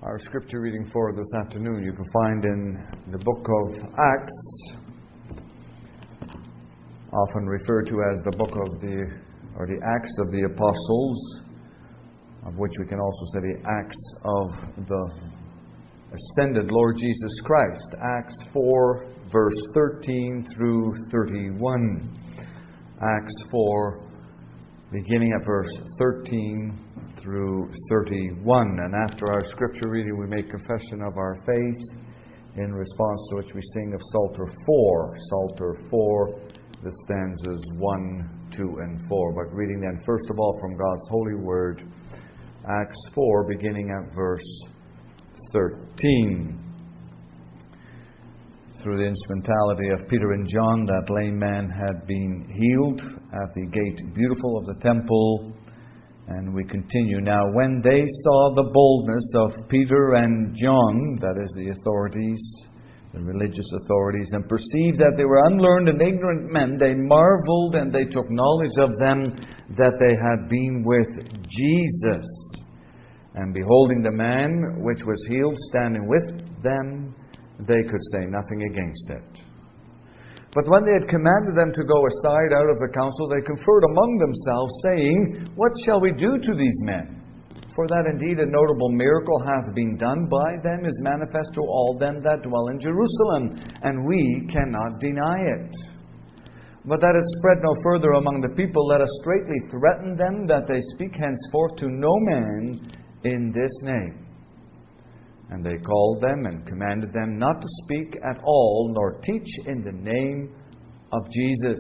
Our scripture reading for this afternoon you can find in the book of Acts, often referred to as the book of the Acts of the Apostles, of which we can also say the Acts of the ascended Lord Jesus Christ. Acts 4, verse 13 through 31. Acts 4, beginning at verse 13 through 31. And after our scripture reading, we make confession of our faith, in response to which we sing of Psalter 4. Psalter 4, the stanzas 1, 2, and 4. But reading then, first of all, from God's holy word, Acts 4, beginning at verse 13. Through the instrumentality of Peter and John, that lame man had been healed at the gate beautiful of the temple. And we continue now. When they saw the boldness of Peter and John, that is the authorities, the religious authorities, and perceived that they were unlearned and ignorant men, they marveled, and they took knowledge of them that they had been with Jesus. And beholding the man which was healed standing with them, they could say nothing against it. But when they had commanded them to go aside out of the council, they conferred among themselves, saying, What shall we do to these men? For that indeed a notable miracle hath been done by them is manifest to all them that dwell in Jerusalem, and we cannot deny it. But that it spread no further among the people, let us straitly threaten them that they speak henceforth to no man in this name. And they called them and commanded them not to speak at all, nor teach in the name of Jesus.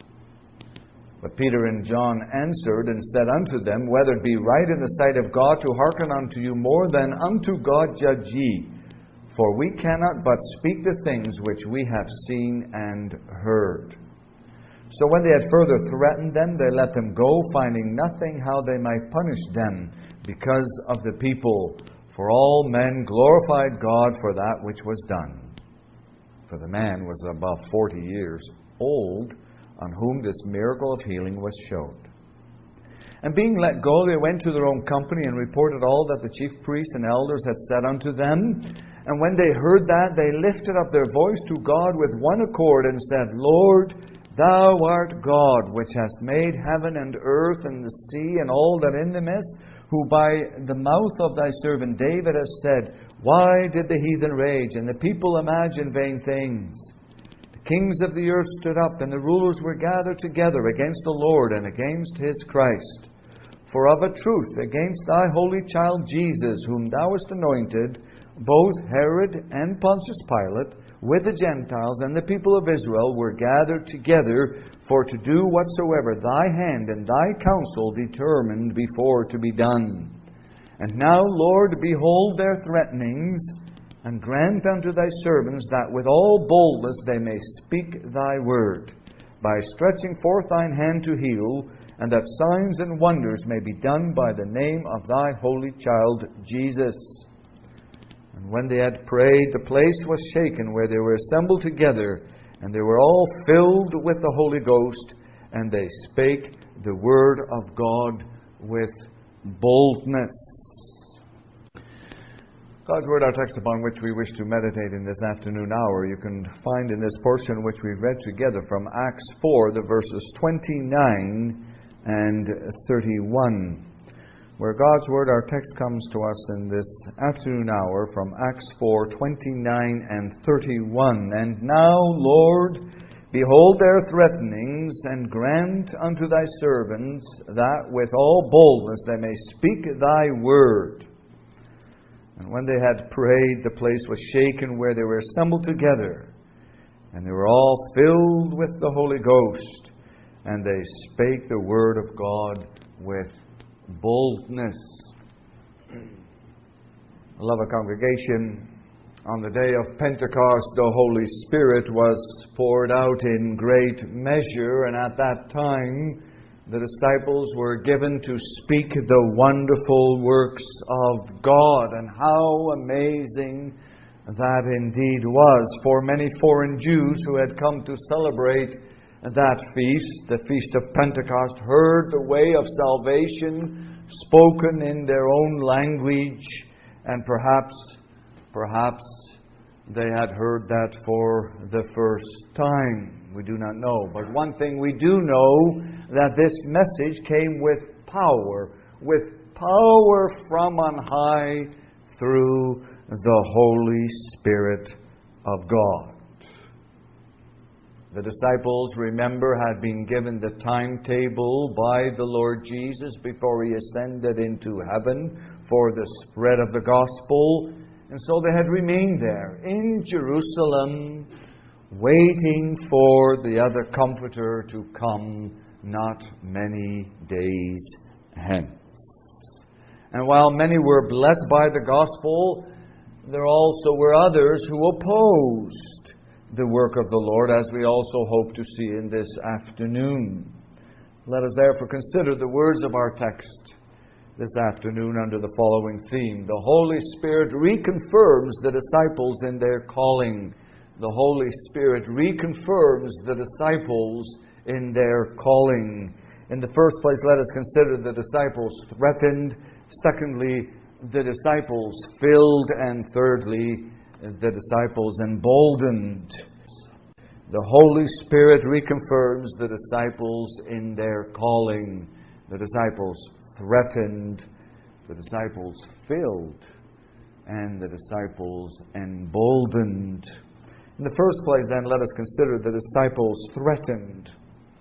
But Peter and John answered and said unto them, Whether it be right in the sight of God to hearken unto you more than unto God judge ye. For we cannot but speak the things which we have seen and heard. So when they had further threatened them, they let them go, finding nothing how they might punish them because of the people. For all men glorified God for that which was done. For the man was above 40 years old, on whom this miracle of healing was showed. And being let go, they went to their own company and reported all that the chief priests and elders had said unto them. And when they heard that, they lifted up their voice to God with one accord and said, Lord, Thou art God, which hast made heaven and earth and the sea and all that in them is, who by the mouth of thy servant David has said, Why did the heathen rage, and the people imagine vain things? The kings of the earth stood up, and the rulers were gathered together against the Lord and against his Christ. For of a truth, against thy holy child Jesus, whom thou hast anointed, both Herod and Pontius Pilate, with the Gentiles and the people of Israel, were gathered together for to do whatsoever thy hand and thy counsel determined before to be done. And now, Lord, behold their threatenings, and grant unto thy servants that with all boldness they may speak thy word, by stretching forth thine hand to heal, and that signs and wonders may be done by the name of thy holy child Jesus. And when they had prayed, the place was shaken where they were assembled together, and they were all filled with the Holy Ghost, and they spake the word of God with boldness. God's word, our text upon which we wish to meditate in this afternoon hour, you can find in this portion which we read together from Acts 4, the verses 29 and 31. Where God's word, our text, comes to us in this afternoon hour from Acts 4, 29 and 31. And now, Lord, behold their threatenings, and grant unto thy servants that with all boldness they may speak thy word. And when they had prayed, the place was shaken where they were assembled together, and they were all filled with the Holy Ghost, and they spake the word of God with boldness. Beloved congregation, on the day of Pentecost, the Holy Spirit was poured out in great measure, and at that time the disciples were given to speak the wonderful works of God. And how amazing that indeed was for many foreign Jews who had come to celebrate that feast, the Feast of Pentecost, heard the way of salvation spoken in their own language, And perhaps they had heard that for the first time. We do not know. But one thing we do know, that this message came with power from on high through the Holy Spirit of God. The disciples, remember, had been given the timetable by the Lord Jesus before He ascended into heaven for the spread of the gospel. And so they had remained there in Jerusalem, waiting for the other Comforter to come not many days hence. And while many were blessed by the gospel, there also were others who opposed the work of the Lord, as we also hope to see in this afternoon. Let us therefore consider the words of our text this afternoon under the following theme. The Holy Spirit reconfirms the disciples in their calling. The Holy Spirit reconfirms the disciples in their calling. In the first place, let us consider the disciples threatened. Secondly, the disciples filled. And thirdly, the disciples emboldened. The Holy Spirit reconfirms the disciples in their calling. The disciples threatened, the disciples filled, and the disciples emboldened. In the first place, then, let us consider the disciples threatened.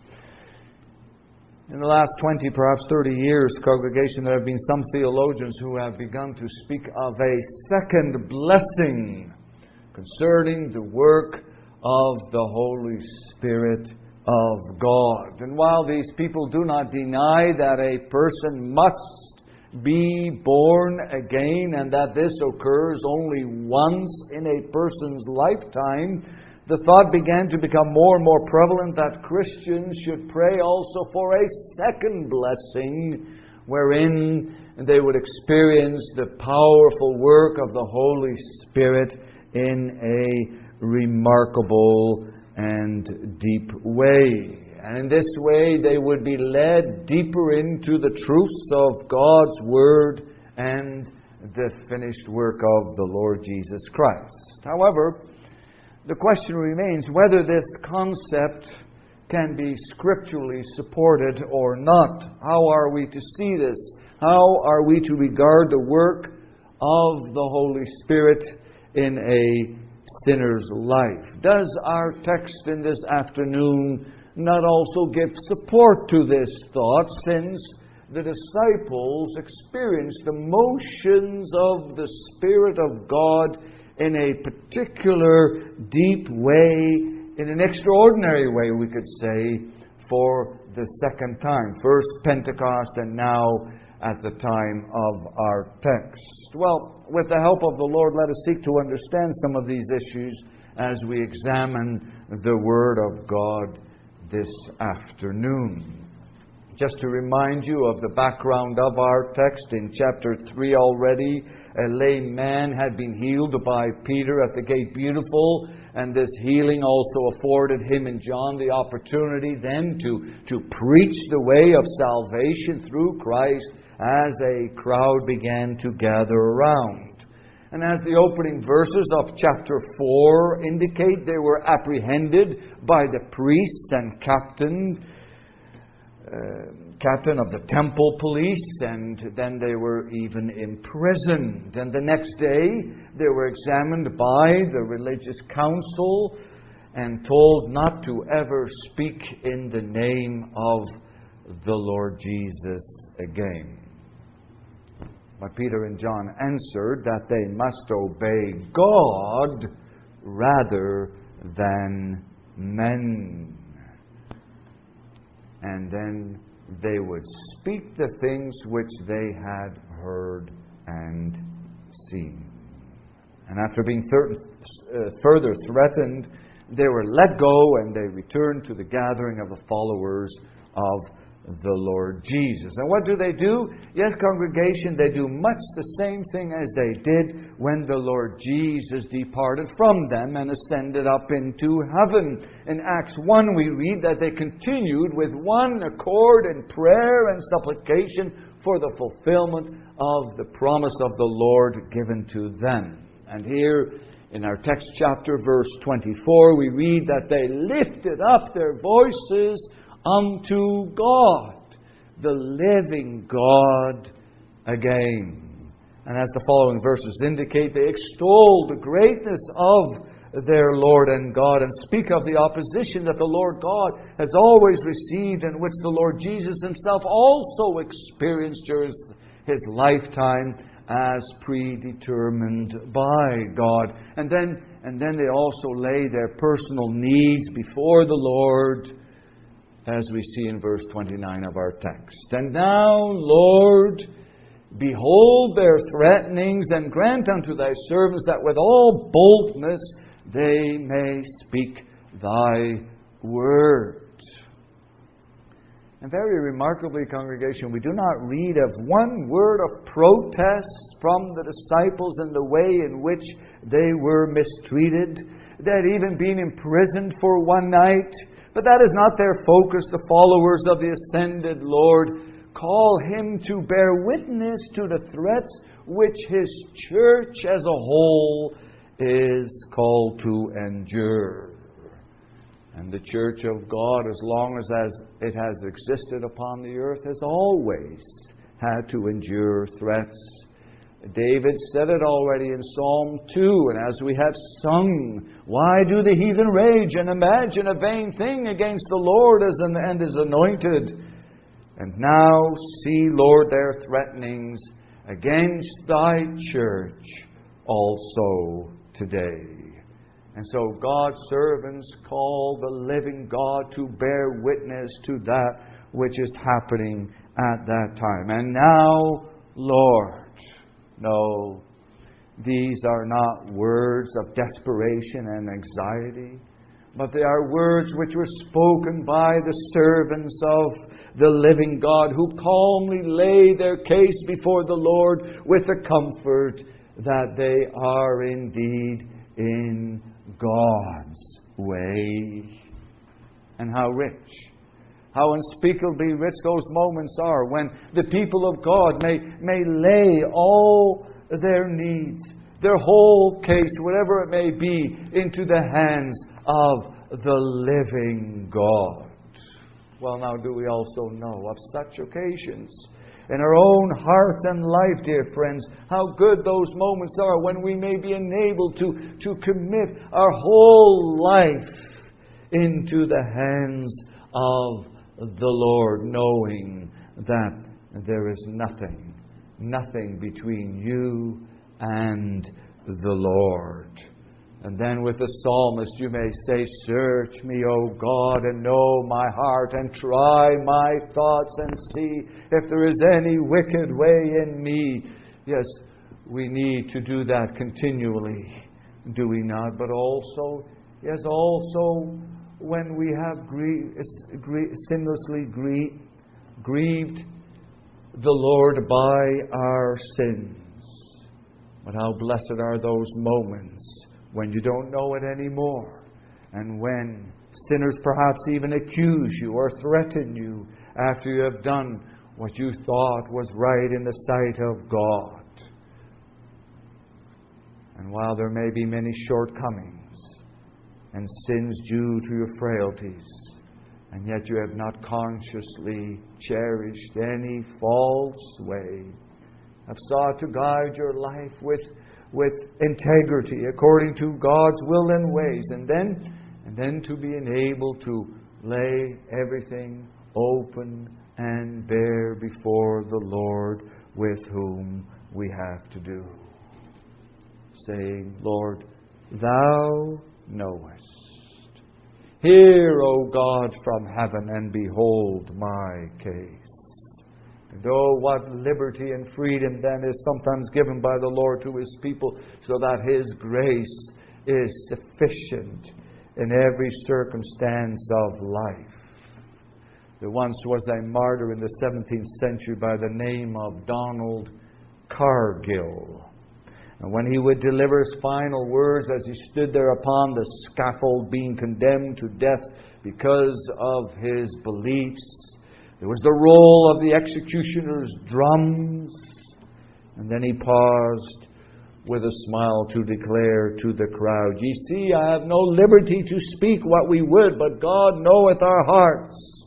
In the last 20, perhaps 30 years, congregation, there have been some theologians who have begun to speak of a second blessing concerning the work of the Holy Spirit of God. And while these people do not deny that a person must be born again and that this occurs only once in a person's lifetime, the thought began to become more and more prevalent that Christians should pray also for a second blessing wherein they would experience the powerful work of the Holy Spirit in a remarkable and deep way. And in this way, they would be led deeper into the truths of God's Word and the finished work of the Lord Jesus Christ. However, the question remains whether this concept can be scripturally supported or not. How are we to see this? How are we to regard the work of the Holy Spirit in a sinner's life? Does our text in this afternoon not also give support to this thought, since the disciples experienced the motions of the Spirit of God in a particular deep way, in an extraordinary way, we could say, for the second time. First Pentecost and now at the time of our text. Well, with the help of the Lord, let us seek to understand some of these issues as we examine the Word of God this afternoon. Just to remind you of the background of our text, in chapter 3 already, a lame man had been healed by Peter at the Gate Beautiful, and this healing also afforded him and John the opportunity then to preach the way of salvation through Christ as a crowd began to gather around. And as the opening verses of chapter 4 indicate, they were apprehended by the priests and captain of the temple police, and then they were even imprisoned. And the next day, they were examined by the religious council and told not to ever speak in the name of the Lord Jesus again. But Peter and John answered that they must obey God rather than men. And then they would speak the things which they had heard and seen. And after being further threatened, they were let go and they returned to the gathering of the followers of the Lord Jesus. And what do? Yes, congregation, they do much the same thing as they did when the Lord Jesus departed from them and ascended up into heaven. In Acts 1 we read that they continued with one accord in prayer and supplication for the fulfillment of the promise of the Lord given to them. And here in our text chapter, verse 24, we read that they lifted up their voices unto God, the living God, again. And as the following verses indicate, they extol the greatness of their Lord and God and speak of the opposition that the Lord God has always received and which the Lord Jesus Himself also experienced during His lifetime as predetermined by God. And then they also lay their personal needs before the Lord, as we see in verse 29 of our text. And now, Lord, behold their threatenings, and grant unto thy servants that with all boldness they may speak thy word. And very remarkably, congregation, we do not read of one word of protest from the disciples in the way in which they were mistreated. They had even been imprisoned for one night. But that is not their focus. The followers of the ascended Lord call Him to bear witness to the threats which His church as a whole is called to endure. And the church of God, as long as it has existed upon the earth, has always had to endure threats. David said it already in Psalm 2, and as we have sung, why do the heathen rage and imagine a vain thing against the Lord and His anointed? And now see, Lord, their threatenings against thy church also today. And so God's servants call the living God to bear witness to that which is happening at that time. And now, Lord, no, these are not words of desperation and anxiety, but they are words which were spoken by the servants of the living God, who calmly lay their case before the Lord with the comfort that they are indeed in God's way. And how rich, how unspeakably rich those moments are when the people of God may lay all their needs, their whole case, whatever it may be, into the hands of the living God. Well, now, do we also know of such occasions in our own hearts and life, dear friends, how good those moments are when we may be enabled to commit our whole life into the hands of the Lord, knowing that there is nothing between you and the Lord. And then with the psalmist you may say, search me, O God, and know my heart, and try my thoughts, and see if there is any wicked way in me. Yes, we need to do that continually, do we not? But also, yes, also when we have sinlessly grieved the Lord by our sins. But how blessed are those moments when you don't know it anymore, and when sinners perhaps even accuse you or threaten you after you have done what you thought was right in the sight of God. And while there may be many shortcomings and sins due to your frailties, and yet you have not consciously cherished any false way, have sought to guide your life with integrity according to God's will and ways, and then to be enabled to lay everything open and bare before the Lord with whom we have to do, saying, Lord, Thou knowest. Hear, O God, from heaven, and behold my case. And oh, what liberty and freedom then is sometimes given by the Lord to His people, so that His grace is sufficient in every circumstance of life. There once was a martyr in the 17th century by the name of Donald Cargill. And when he would deliver his final words as he stood there upon the scaffold being condemned to death because of his beliefs, There was the roll of the executioner's drums. And then he paused with a smile to declare to the crowd, "Ye see, I have no liberty to speak what we would, but God knoweth our hearts."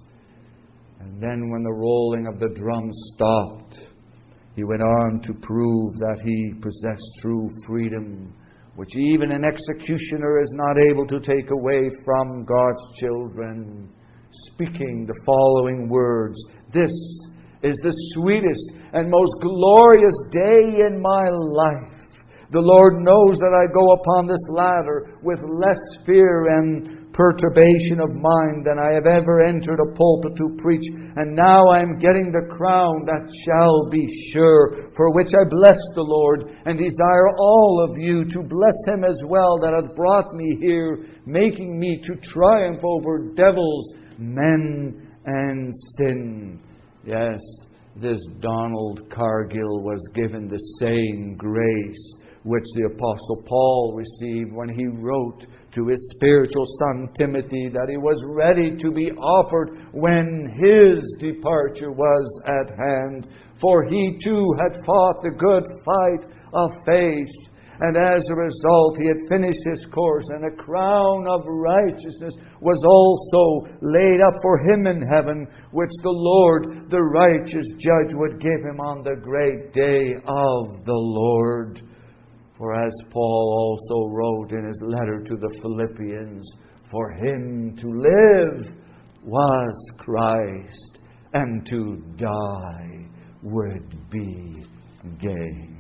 And then when the rolling of the drums stopped, he went on to prove that he possessed true freedom, which even an executioner is not able to take away from God's children, speaking the following words, "This is the sweetest and most glorious day in my life. The Lord knows that I go upon this ladder with less fear and perturbation of mind than I have ever entered a pulpit to preach. And now I am getting the crown that shall be sure, for which I bless the Lord and desire all of you to bless Him as well that hath brought me here, making me to triumph over devils, men, and sin." Yes, this Donald Cargill was given the same grace which the Apostle Paul received when he wrote to his spiritual son Timothy that he was ready to be offered when his departure was at hand. For he too had fought the good fight of faith, and as a result he had finished his course, and a crown of righteousness was also laid up for him in heaven, which the Lord, the righteous judge, would give him on the great day of the Lord. For as Paul also wrote in his letter to the Philippians, "For him to live was Christ, and to die would be gain."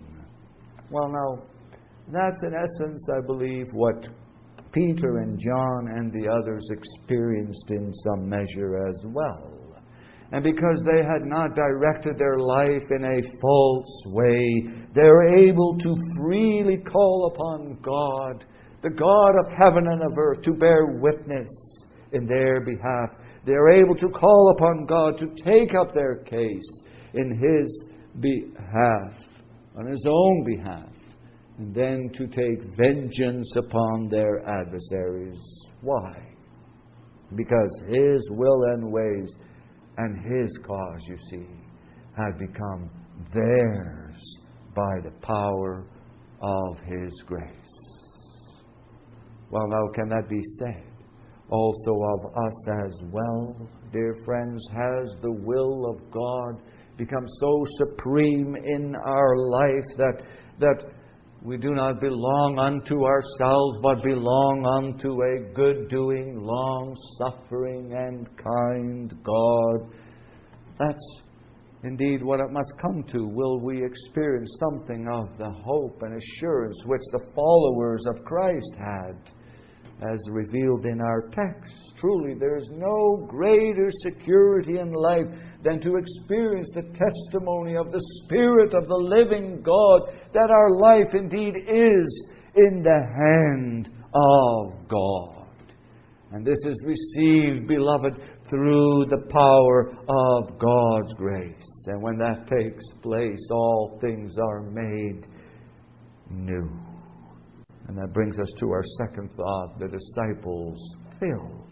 Well, now, that's in essence, I believe, what Peter and John and the others experienced in some measure as well. And because they had not directed their life in a false way, they were able to freely call upon God, the God of heaven and of earth, to bear witness in their behalf. They are able to call upon God to take up their case in His behalf, on His own behalf, and then to take vengeance upon their adversaries. Why? Because His will and ways and His cause, you see, had become theirs by the power of His grace. Well, now, can that be said also of us as well, dear friends? Has the will of God become so supreme in our life that we do not belong unto ourselves, but belong unto a good-doing, long-suffering, and kind God? That's indeed what it must come to. Will we experience something of the hope and assurance which the followers of Christ had, as revealed in our text? Truly, there is no greater security in life than to experience the testimony of the Spirit of the living God, that our life indeed is in the hand of God. And this is received, beloved, through the power of God's grace. And when that takes place, all things are made new. And that brings us to our second thought, the disciples filled.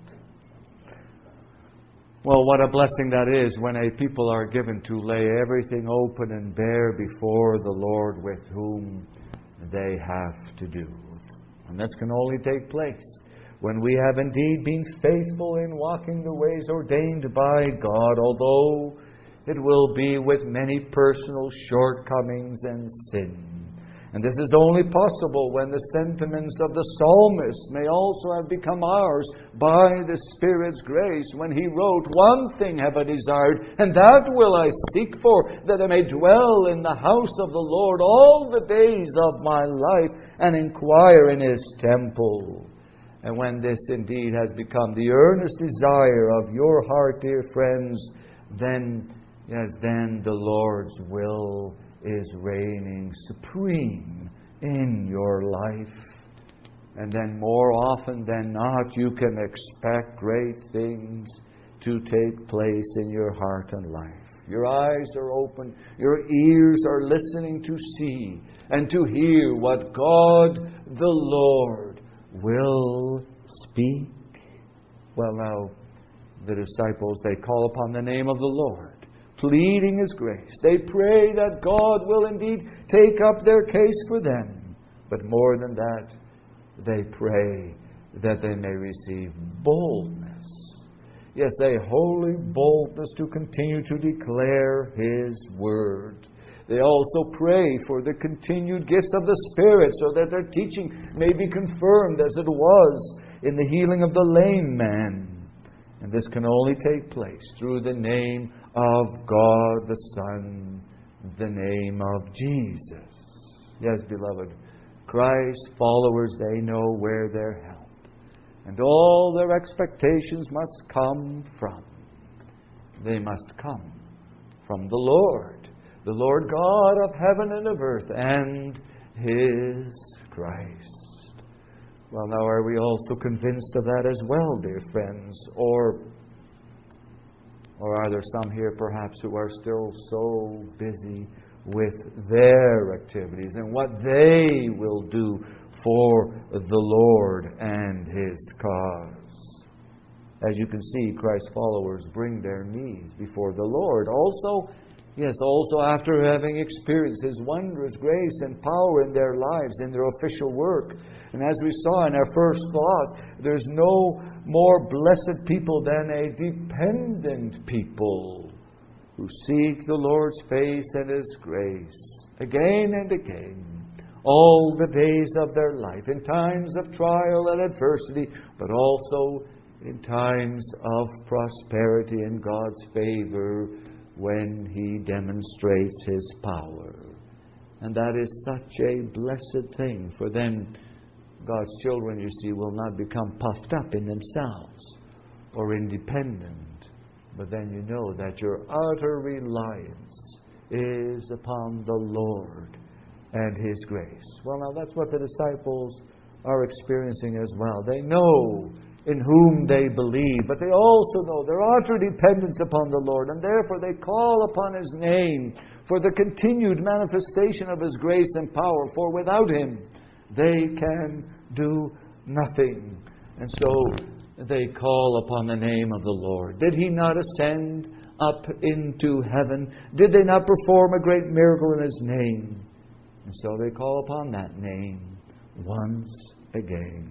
Well, what a blessing that is when a people are given to lay everything open and bare before the Lord with whom they have to do. And this can only take place when we have indeed been faithful in walking the ways ordained by God, although it will be with many personal shortcomings and sin. And this is only possible when the sentiments of the psalmist may also have become ours by the Spirit's grace, when he wrote, "One thing have I desired, and that will I seek for, that I may dwell in the house of the Lord all the days of my life, and inquire in His temple." And when this indeed has become the earnest desire of your heart, dear friends, then the Lord's will is reigning supreme in your life. And then more often than not, you can expect great things to take place in your heart and life. Your eyes are open, your ears are listening to see and to hear what God the Lord will speak. Well, now, the disciples, they call upon the name of the Lord, pleading His grace. They pray that God will indeed take up their case for them. But more than that, they pray that they may receive boldness. Yes, a holy boldness to continue to declare His Word. They also pray for the continued gifts of the Spirit so that their teaching may be confirmed as it was in the healing of the lame man. And this can only take place through the name of God the Son, the name of Jesus. Yes, beloved, Christ's followers, they know where their help and all their expectations must come from. They must come from the Lord God of heaven and of earth, and His Christ. Well, now, are we also convinced of that as well, dear friends? Or are there some here perhaps who are still so busy with their activities and what they will do for the Lord and His cause? As you can see, Christ's followers bring their needs before the Lord. Also after having experienced His wondrous grace and power in their lives, in their official work. And as we saw in our first thought, there's no more blessed people than a dependent people who seek the Lord's face and His grace again and again, all the days of their life, in times of trial and adversity, but also in times of prosperity and God's favor when He demonstrates His power. And that is such a blessed thing, for then God's children, you see, will not become puffed up in themselves or independent, but then you know that your utter reliance is upon the Lord and His grace. Well, now that's what the disciples are experiencing as well. They know in whom they believe, but they also know their utter dependence upon the Lord, and therefore they call upon His name for the continued manifestation of His grace and power, for without Him they can do nothing. And so they call upon the name of the Lord. Did He not ascend up into heaven? Did they not perform a great miracle in His name? And so they call upon that name once again.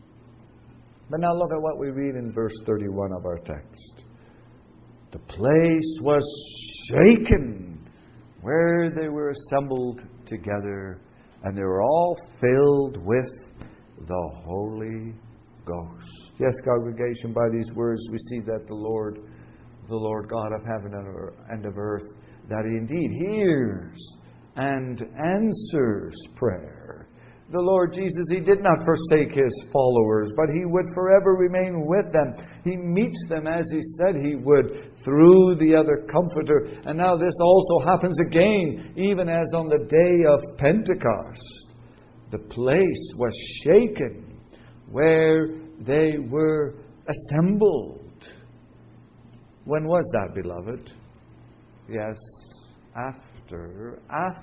But now look at what we read in verse 31 of our text. The place was shaken where they were assembled together, and they were all filled with the Holy Ghost. Yes, congregation, by these words we see that the Lord God of heaven and of earth, that He indeed hears and answers prayer. The Lord Jesus, He did not forsake His followers, but He would forever remain with them. He meets them as He said He would through the other Comforter. And now this also happens again, even as on the day of Pentecost. The place was shaken where they were assembled. When was that, beloved? Yes, after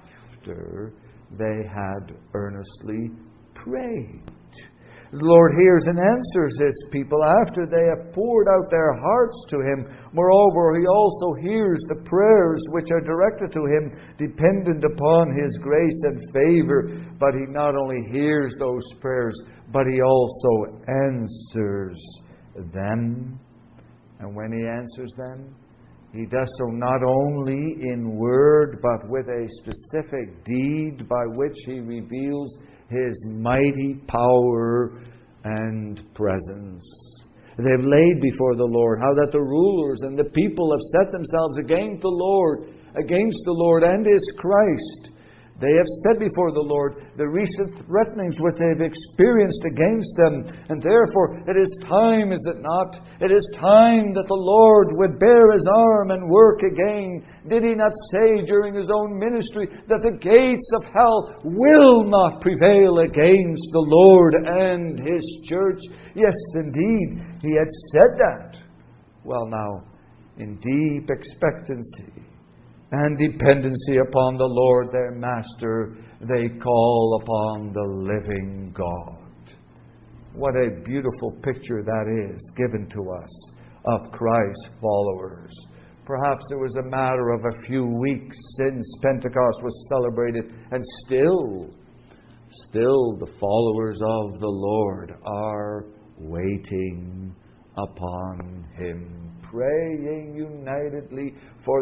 they had earnestly prayed. The Lord hears and answers His people after they have poured out their hearts to Him. Moreover, He also hears the prayers which are directed to Him, dependent upon His grace and favor. But He not only hears those prayers, but He also answers them. And when He answers them, He does so not only in word, but with a specific deed by which He reveals His mighty power and presence. They've laid before the Lord how that the rulers and the people have set themselves against the Lord and His Christ. They have set before the Lord the recent threatenings which they've experienced against them. And therefore, it is time, is it not? It is time that the Lord would bear His arm and work again. Did He not say during His own ministry that the gates of hell will not prevail against the Lord and His church? Yes, indeed, He had said that. Well, now, in deep expectancy and dependency upon the Lord their Master, they call upon the living God. What a beautiful picture that is given to us of Christ's followers. Perhaps it was a matter of a few weeks since Pentecost was celebrated, and still the followers of the Lord are waiting upon Him, praying unitedly for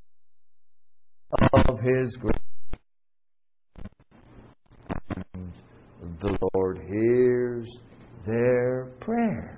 of His grace. And the Lord hears their prayers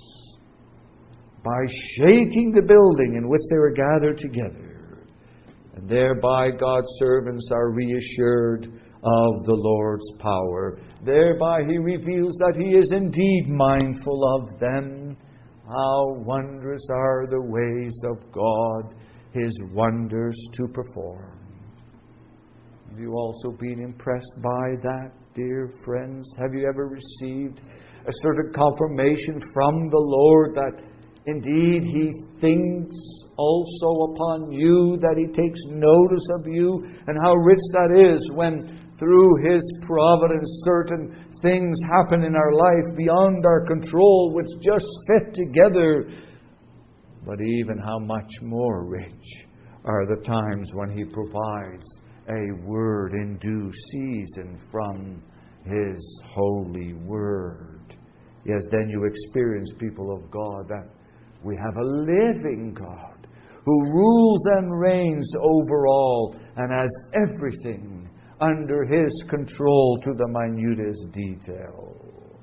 by shaking the building in which they were gathered together. And thereby God's servants are reassured of the Lord's power. Thereby He reveals that He is indeed mindful of them. How wondrous are the ways of God, His wonders to perform. Have you also been impressed by that, dear friends? Have you ever received a certain confirmation from the Lord that indeed He thinks also upon you, that He takes notice of you, and how rich that is when through His providence certain things happen in our life beyond our control, which just fit together. But even how much more rich are the times when He provides a word in due season from His holy word. Yes, then you experience, people of God, that we have a living God who rules and reigns over all and has everything under His control to the minutest detail.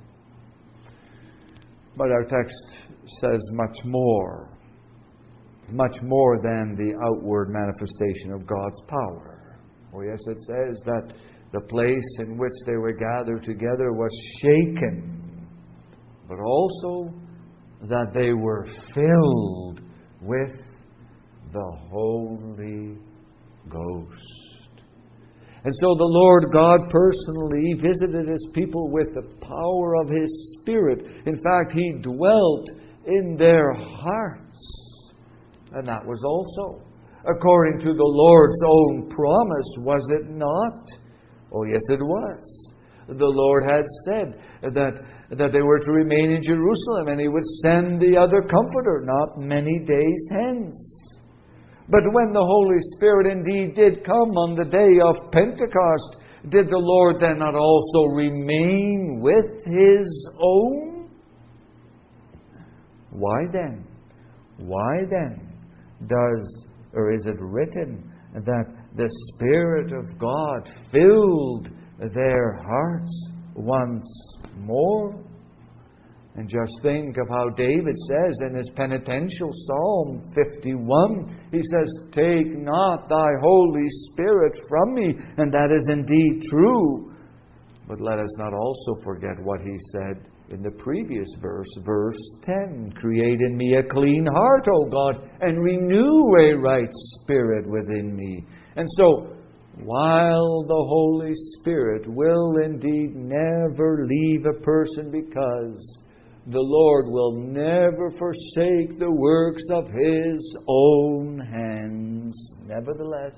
But our text says much more than the outward manifestation of God's power. Oh yes, it says that the place in which they were gathered together was shaken, but also that they were filled with the Holy Ghost. And so the Lord God personally visited His people with the power of His Spirit. In fact, He dwelt in their hearts. And that was also according to the Lord's own promise, was it not? Oh, yes, it was. The Lord had said that they were to remain in Jerusalem, and He would send the other Comforter not many days hence. But when the Holy Spirit indeed did come on the day of Pentecost, did the Lord then not also remain with His own? Why then is it written that the Spirit of God filled their hearts once more? And just think of how David says in his penitential Psalm 51, he says, "Take not thy Holy Spirit from me," and that is indeed true. But let us not also forget what he said in the previous verse, verse 10, "Create in me a clean heart, O God, and renew a right spirit within me." And so, while the Holy Spirit will indeed never leave a person, because the Lord will never forsake the works of His own hands, nevertheless,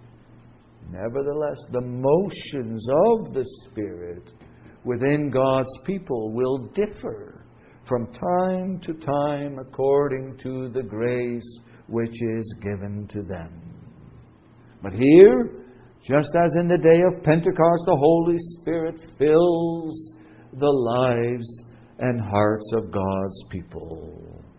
the motions of the Spirit within God's people will differ from time to time according to the grace which is given to them. But here, just as in the day of Pentecost, the Holy Spirit fills the lives and hearts of God's people.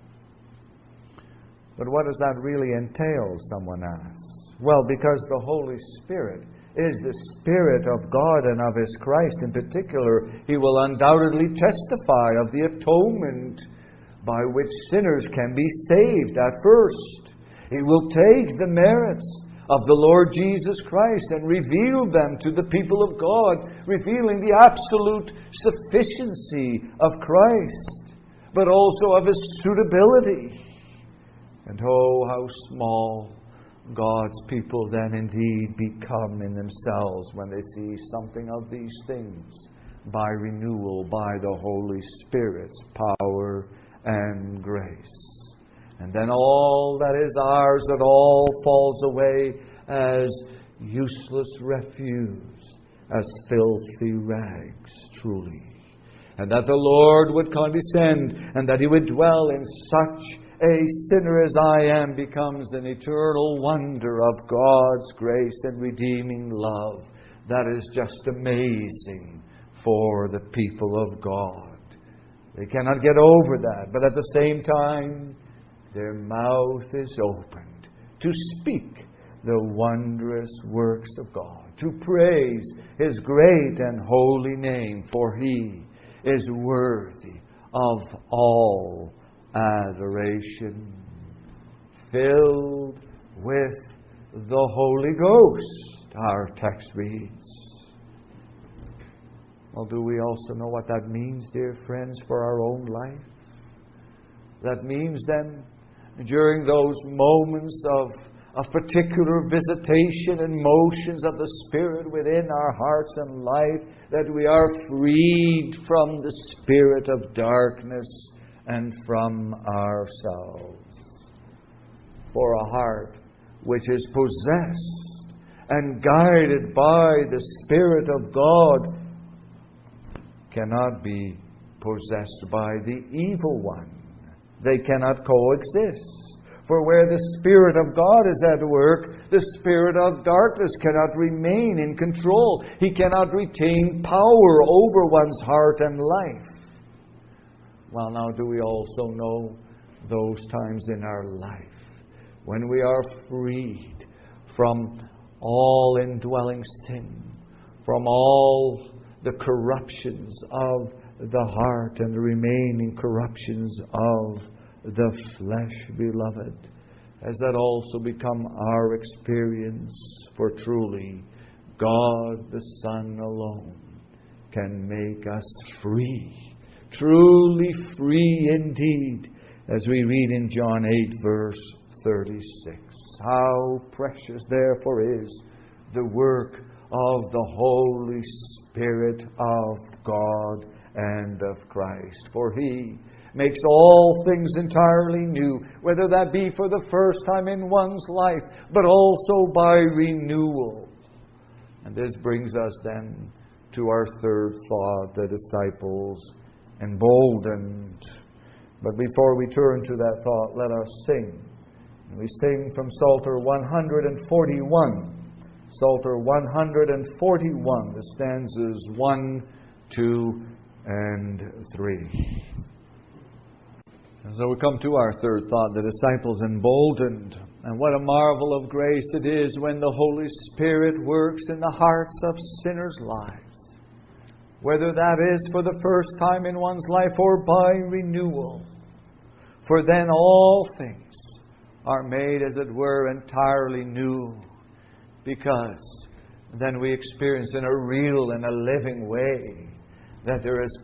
But what does that really entail, someone asks? Well, because the Holy Spirit is the Spirit of God and of His Christ in particular, He will undoubtedly testify of the atonement by which sinners can be saved at first. He will take the merits of the Lord Jesus Christ and reveal them to the people of God, revealing the absolute sufficiency of Christ, but also of His suitability. And oh, how small God's people then indeed become in themselves when they see something of these things by renewal, by the Holy Spirit's power and grace. And then all that is ours, that all falls away as useless refuse, as filthy rags, truly. And that the Lord would condescend, and that He would dwell in such a sinner as I am becomes an eternal wonder of God's grace and redeeming love that is just amazing for the people of God. They cannot get over that, but at the same time, their mouth is opened to speak the wondrous works of God, to praise His great and holy name, for He is worthy of all adoration. Filled with the Holy Ghost, our text reads. Well, do we also know what that means, dear friends, for our own life? That means then, during those moments of particular visitation and motions of the Spirit within our hearts and life, that we are freed from the spirit of darkness and from ourselves. For a heart which is possessed and guided by the Spirit of God cannot be possessed by the evil one. They cannot coexist. For where the Spirit of God is at work, the spirit of darkness cannot remain in control. He cannot retain power over one's heart and life. Well, now, do we also know those times in our life when we are freed from all indwelling sin, from all the corruptions of the heart and the remaining corruptions of the flesh, beloved? Has that also become our experience? For truly, God the Son alone can make us free, truly free indeed, as we read in John 8, verse 36. How precious, therefore, is the work of the Holy Spirit of God and of Christ. For He makes all things entirely new, whether that be for the first time in one's life, but also by renewal. And this brings us then to our third thought, the disciples emboldened. But before we turn to that thought, let us sing. And we sing from Psalter 141. Psalter 141, the stanzas 1, 2, and 3. And so we come to our third thought, the disciples emboldened. And what a marvel of grace it is when the Holy Spirit works in the hearts of sinners' lives. Whether that is for the first time in one's life or by renewal. For then all things are made, as it were, entirely new. Because then we experience in a real and a living way that there is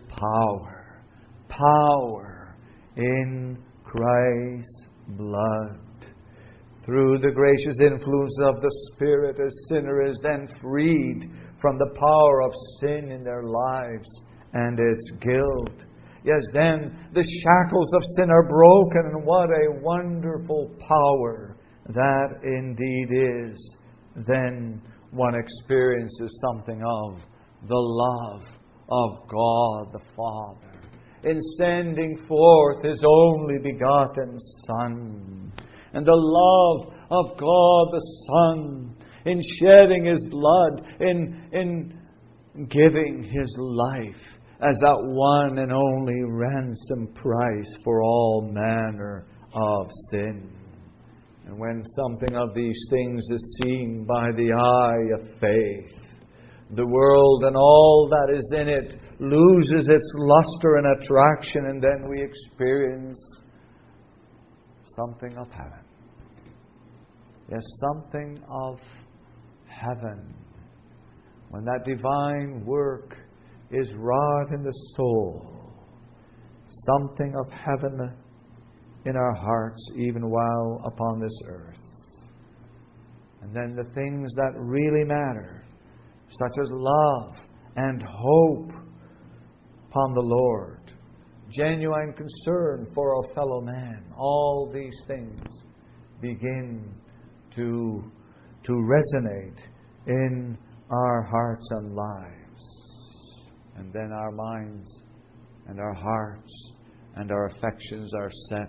power in Christ's blood. Through the gracious influence of the Spirit, a sinner is then freed from the power of sin in their lives and its guilt. Yes, then the shackles of sin are broken, and what a wonderful power that indeed is. Then one experiences something of the love of God the Father in sending forth His only begotten Son, and the love of God the Son in shedding His blood, in giving His life as that one and only ransom price for all manner of sin. And when something of these things is seen by the eye of faith, the world and all that is in it loses its luster and attraction, and then we experience something of heaven. Yes, something of heaven. When that divine work is wrought in the soul, something of heaven in our hearts even while upon this earth. And then the things that really matter, such as love and hope upon the Lord, genuine concern for our fellow man, all these things begin to resonate in our hearts and lives. And then our minds and our hearts and our affections are set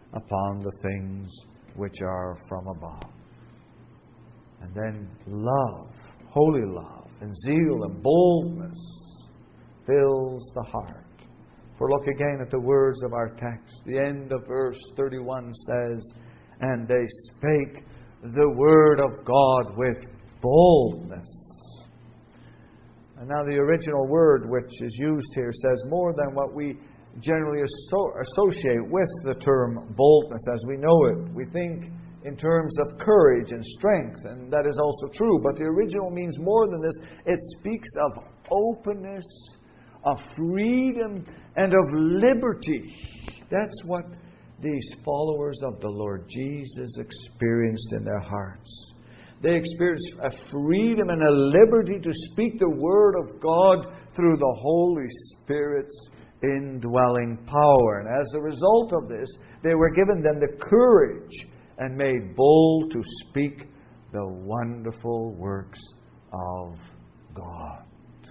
upon the things which are from above. And then love, holy love, and zeal and boldness fills the heart. For look again at the words of our text. The end of verse 31 says, "And they spake the word of God with boldness." And now the original word which is used here says more than what we generally associate with the term boldness as we know it. We think in terms of courage and strength, and that is also true. But the original means more than this. It speaks of openness, of freedom, and of liberty. That's what these followers of the Lord Jesus experienced in their hearts. They experienced a freedom and a liberty to speak the Word of God through the Holy Spirit's indwelling power. And as a result of this, they were given then the courage and made bold to speak the wonderful works of God.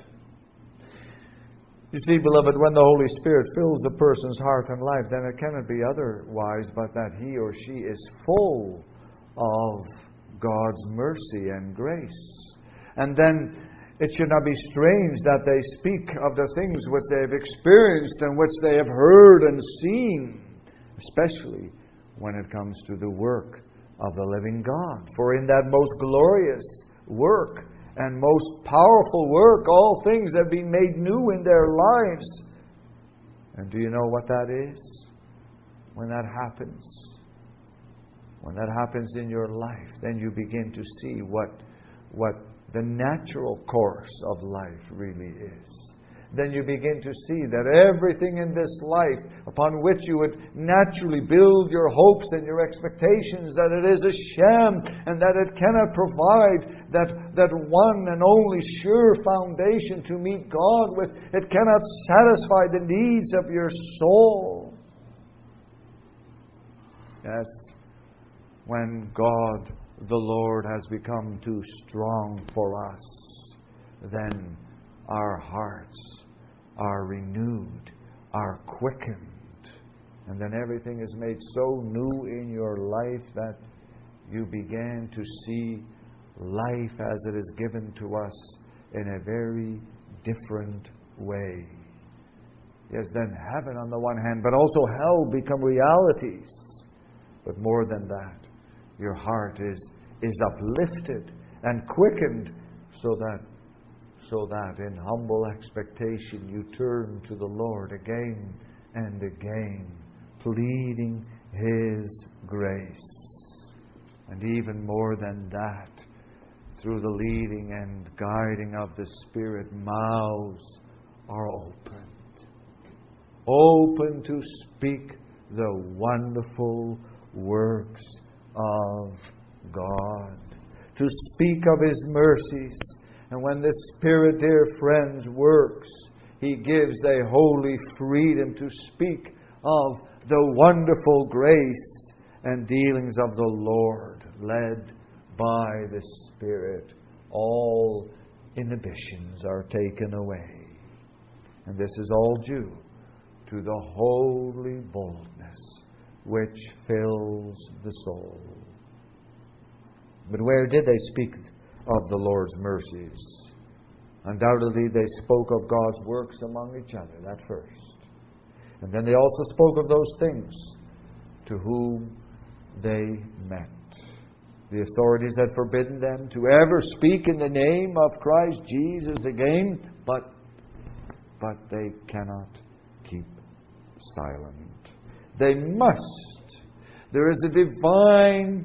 You see, beloved, when the Holy Spirit fills a person's heart and life, then it cannot be otherwise but that he or she is full of God's mercy and grace. And then it should not be strange that they speak of the things which they have experienced and which they have heard and seen, especially when it comes to the work of the living God. For in that most glorious work and most powerful work, all things have been made new in their lives. And do you know what that is? When that happens in your life, then you begin to see what the natural course of life really is. Then you begin to see that everything in this life upon which you would naturally build your hopes and your expectations, that it is a sham and that it cannot provide that one and only sure foundation to meet God with. It cannot satisfy the needs of your soul. Yes, when God the Lord has become too strong for us, then our hearts are renewed, are quickened, and then everything is made so new in your life that you begin to see life as it is given to us in a very different way. Yes, then heaven on the one hand, but also hell become realities. But more than that, your heart is uplifted and quickened so that in humble expectation you turn to the Lord again and again, pleading His grace. And even more than that, through the leading and guiding of the Spirit, mouths are open to speak the wonderful works of God, to speak of His mercies. And when the Spirit, dear friends, works, He gives a holy freedom to speak of the wonderful grace and dealings of the Lord, led by the Spirit. All inhibitions are taken away. And this is all due to the holy boldness which fills the soul. But where did they speak of the Lord's mercies? Undoubtedly they spoke of God's works among each other, that first. And then they also spoke of those things to whom they met. The authorities had forbidden them to ever speak in the name of Christ Jesus again, but they cannot keep silent. They must. There is a divine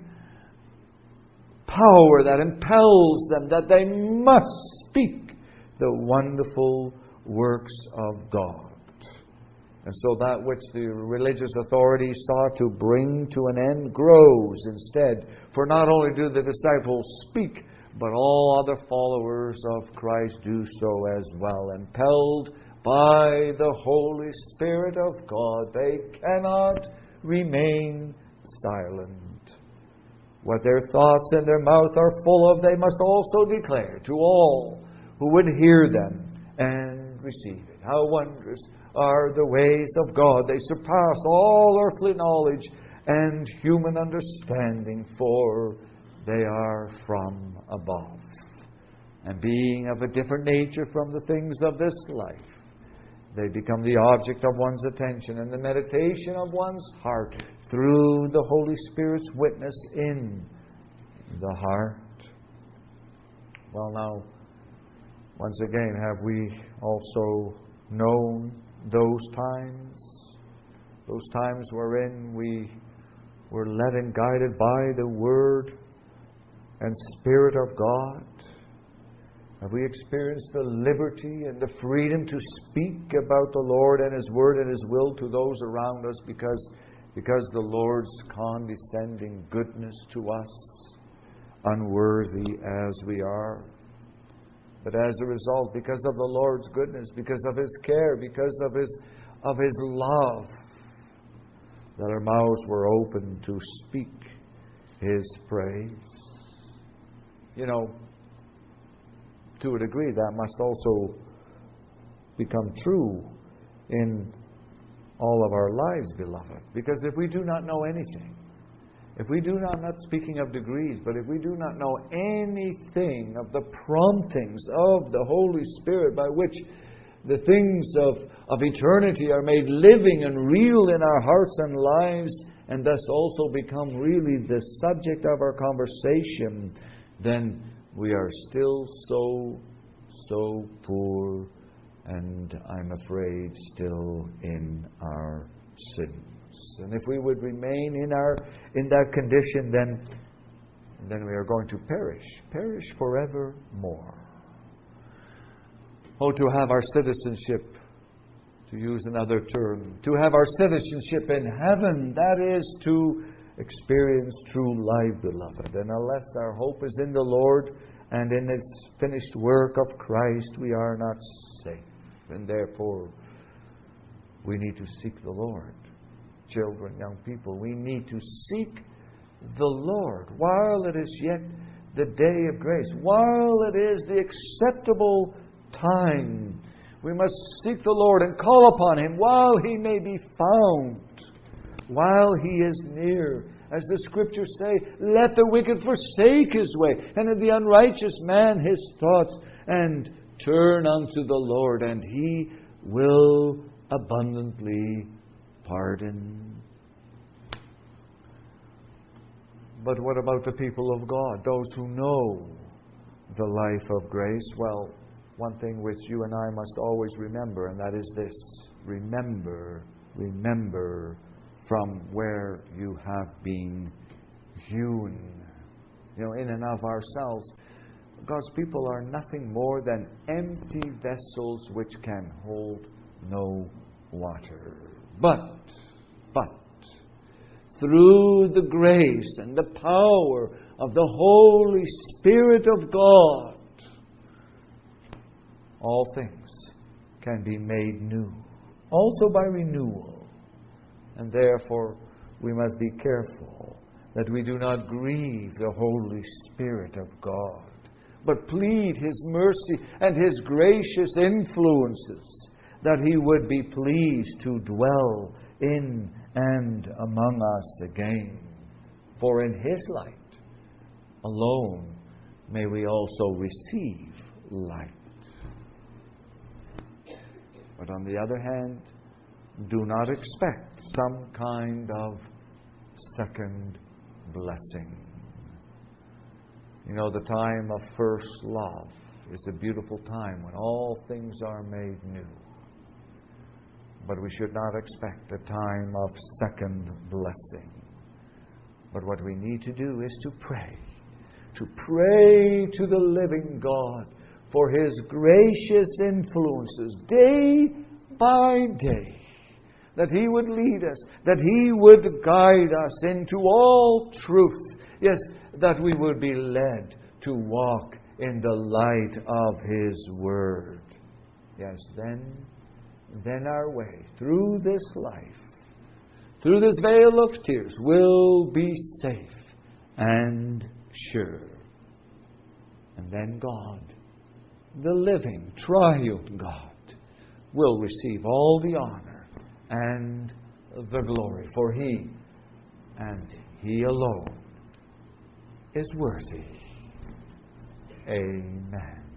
power that impels them, that they must speak the wonderful works of God. And so that which the religious authorities sought to bring to an end grows instead. For not only do the disciples speak, but all other followers of Christ do so as well. Impelled by the Holy Spirit of God, they cannot remain silent. What their thoughts and their mouth are full of, they must also declare to all who would hear them and receive it. How wondrous are the ways of God. They surpass all earthly knowledge and human understanding, for they are from above. And being of a different nature from the things of this life, they become the object of one's attention and the meditation of one's heart through the Holy Spirit's witness in the heart. Well, now, once again, have we also known those times wherein we were led and guided by the Word and Spirit of God? Have we experienced the liberty and the freedom to speak about the Lord and His Word and His will to those around us because the Lord's condescending goodness to us, unworthy as we are? But as a result, because of the Lord's goodness, because of His care, because of His love, that our mouths were open to speak His praise. You know, to a degree, that must also become true in all of our lives, beloved. Because if we do not know anything, if we do not speaking of degrees, but if we do not know anything of the promptings of the Holy Spirit by which the things of eternity are made living and real in our hearts and lives, and thus also become really the subject of our conversation, then we are still so poor, and I'm afraid still in our sins. And if we would remain in that condition, then we are going to perish forevermore. Oh, to have our citizenship, to use another term, to have our citizenship in heaven, that is to experience true life, beloved. And unless our hope is in the Lord and in His finished work of Christ, we are not safe. And therefore, we need to seek the Lord. Children, young people, we need to seek the Lord while it is yet the day of grace, while it is the acceptable time. We must seek the Lord and call upon Him while He may be found, while He is near. As the Scriptures say, let the wicked forsake his way, and the unrighteous man his thoughts, and turn unto the Lord, and He will abundantly pardon. But what about the people of God, those who know the life of grace? Well, one thing which you and I must always remember, and that is this: remember from where you have been hewn. You know, in and of ourselves, God's people are nothing more than empty vessels which can hold no water. But through the grace and the power of the Holy Spirit of God, all things can be made new, also by renewal. And therefore, we must be careful that we do not grieve the Holy Spirit of God, but plead His mercy and His gracious influences, that He would be pleased to dwell in and among us again. For in His light alone may we also receive light. But on the other hand, do not expect some kind of second blessing. You know, the time of first love is a beautiful time when all things are made new. But we should not expect a time of second blessing. But what we need to do is to pray to the living God for His gracious influences day by day, that He would lead us, that He would guide us into all truth. Yes, that we would be led to walk in the light of His Word. Yes, then our way through this life, through this vale of tears, will be safe and sure. And then God, the living, triune God, will receive all the honor and the glory. For He and He alone is worthy. Amen.